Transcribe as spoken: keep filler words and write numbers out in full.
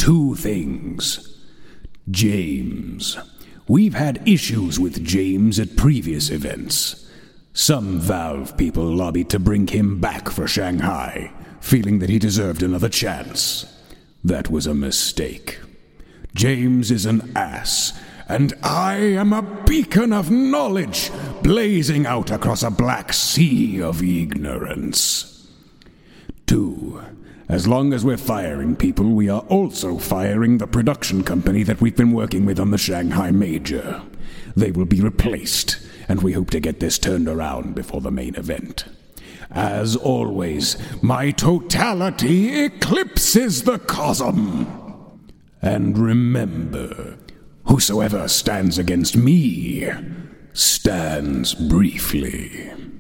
two things. James. We've had issues with James at previous events. Some Valve people lobbied to bring him back for Shanghai, feeling that he deserved another chance. That was a mistake. James is an ass, and I am a beacon of knowledge blazing out across a black sea of ignorance. Two, as long as we're firing people, we are also firing the production company that we've been working with on the Shanghai Major. They will be replaced, and we hope to get this turned around before the main event. As always, my totality eclipses the cosm. And remember, whosoever stands against me stands briefly.